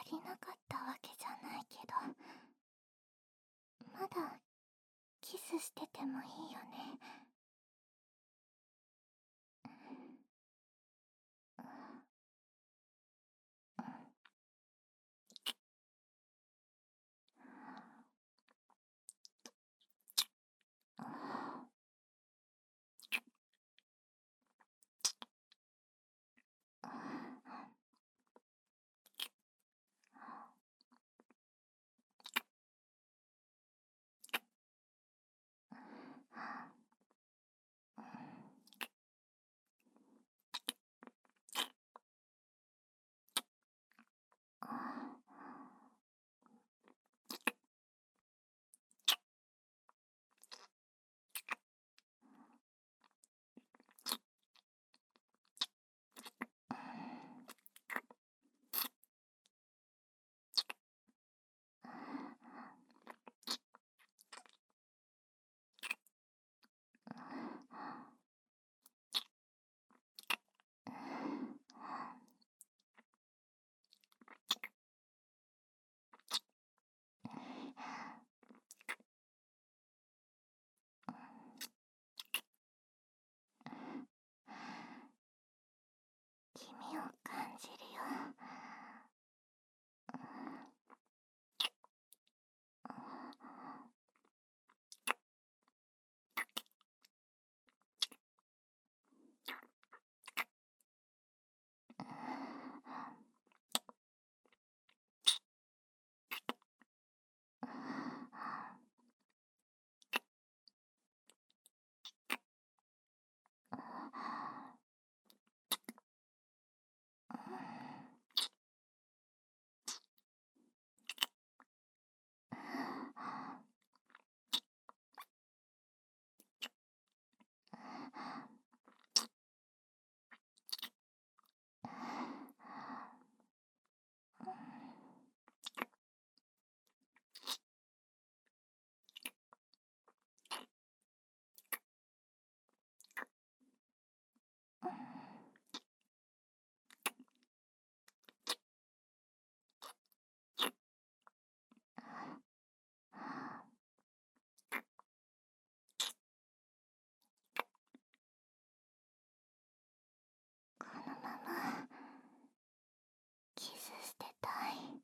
りなかったわけじゃないけど、まだキスしててもいいよね。君を感じるよ。このままキスしてたい。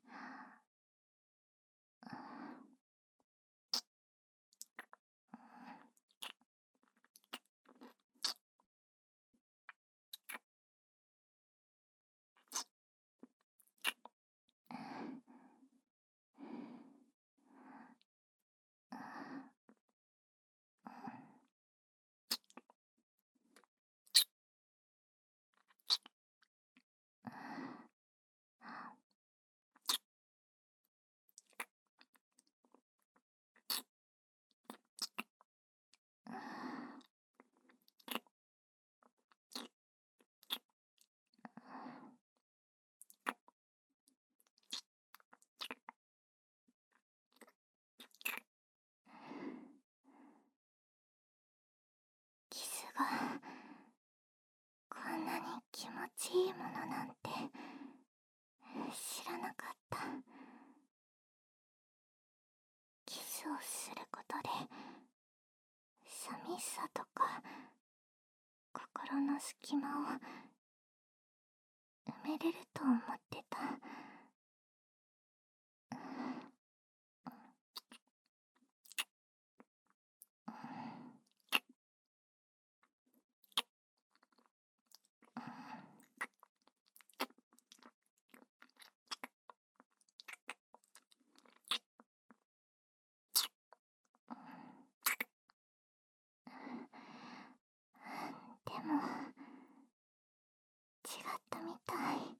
キスがこんなに気持ちいいものなんて知らなかった。キスをすることで寂しさとか心の隙間を埋めれると思ってた。でも違ったみたい。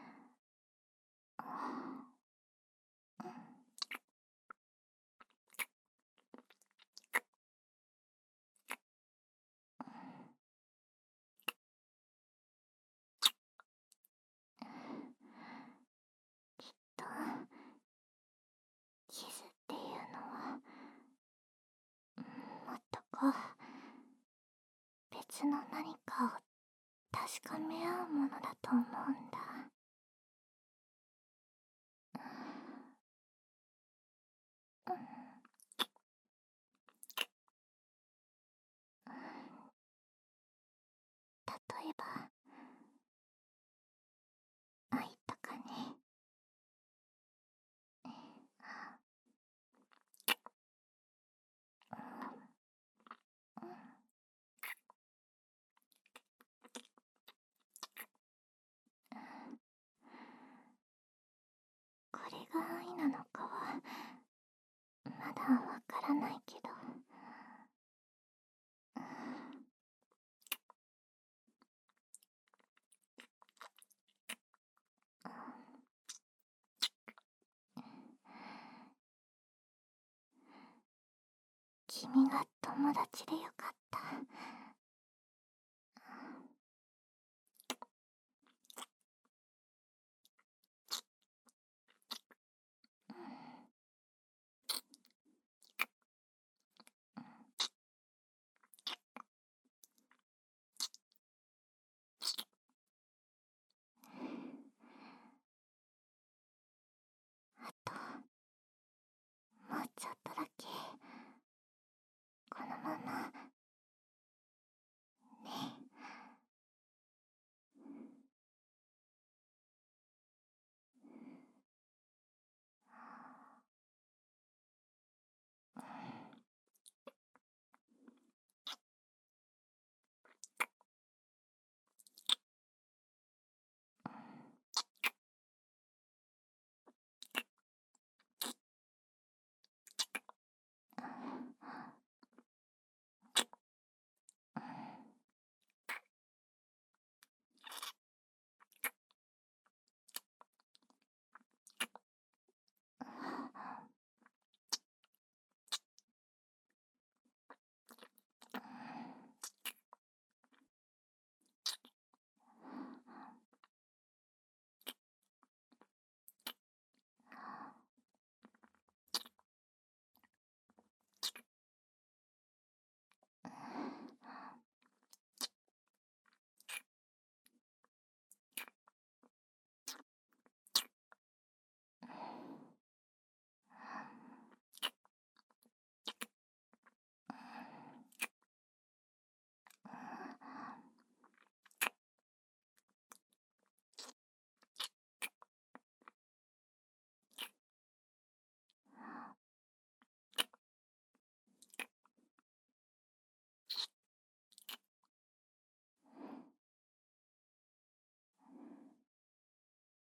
とキスっていうのはもっとこう別の何かを確かめ合うものだと思うんだ。 ないけど。君が友達でよかった。あともうちょっとだけこのままね。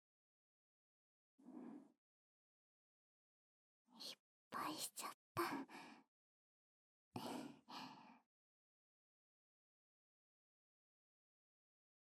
失敗しちゃった。